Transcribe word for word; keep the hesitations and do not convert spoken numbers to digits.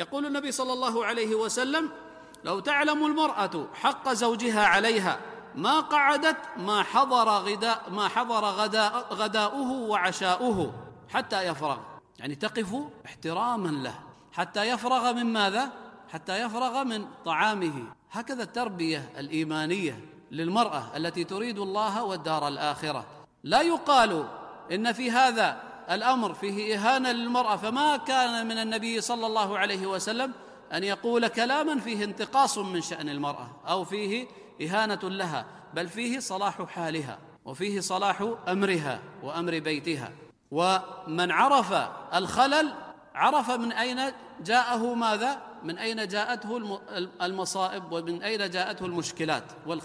يقول النبي صلى الله عليه وسلم: لو تعلم المرأة حق زوجها عليها ما قعدت ما حضر غداء ما حضر غداء غداؤه وعشاؤه حتى يفرغ، يعني تقف احتراما له حتى يفرغ من ماذا؟ حتى يفرغ من طعامه. هكذا التربية الإيمانية للمرأة التي تريد الله والدار الآخرة. لا يقال إن في هذا الأمر فيه إهانة للمرأة، فما كان من النبي صلى الله عليه وسلم أن يقول كلاما فيه انتقاص من شأن المرأة أو فيه إهانة لها، بل فيه صلاح حالها وفيه صلاح أمرها وأمر بيتها. ومن عرف الخلل عرف من أين جاءه ماذا؟ من أين جاءته المصائب ومن أين جاءته المشكلات.